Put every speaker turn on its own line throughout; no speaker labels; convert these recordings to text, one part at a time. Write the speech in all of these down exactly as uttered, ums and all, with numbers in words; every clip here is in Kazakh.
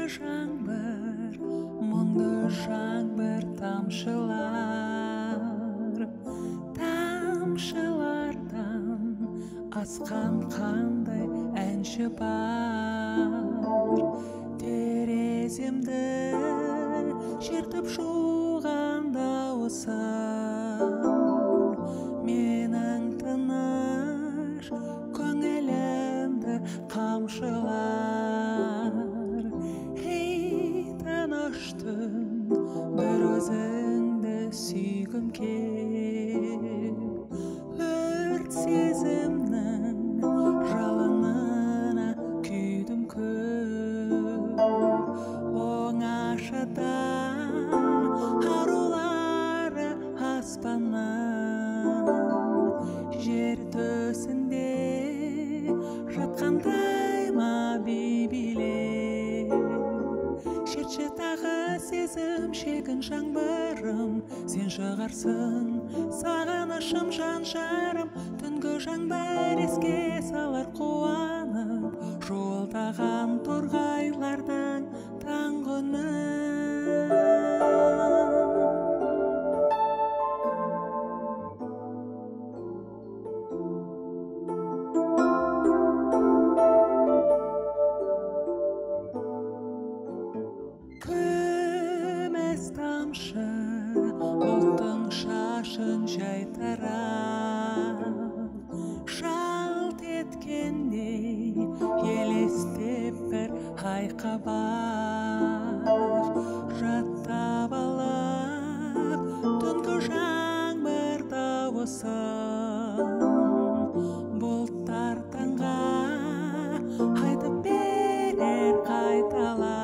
жаңбыр, мұңды жаңбыр тамшылар, тамшылардан асқан қандай әнші бар. Тереземді шертіп жуған дауысы, менің тыныш көңілімді қамшылар. Ей, тыныш түн, бір өзіңді сүйгім кел, өрт сезімнің жалынына күйдім көп. Оңашада арулары аспаннан, жер төсінде жатқандай ма бейбилер. Шертші тағы сезім шегін жаңбырым, сен шығарсың сағынышым жан-жарым. Түнгі жаңбыр еске салар қуанып жолдаған торғайлардың таңғыны. Күміс тамшы бұлттың шашын жайтарар, жалт еткендей елестеп бір айқабар. Жаттап алып түнгі жаңбыр дауысын, бұлттар таңға айтып берер қайталап.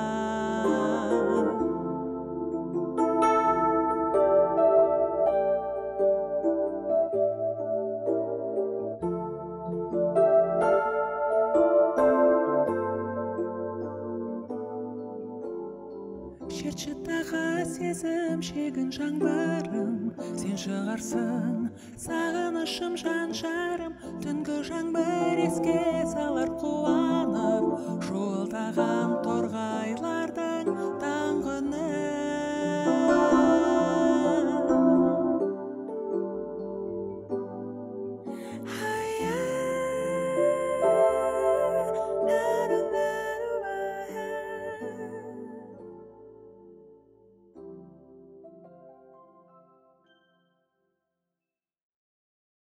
Шертші тағы сезім шегін жаңбырым, сен шығарсың сағынышым жан-жарым. Түнгі жаңбыр еске салар қуанып жолдаған торғайларды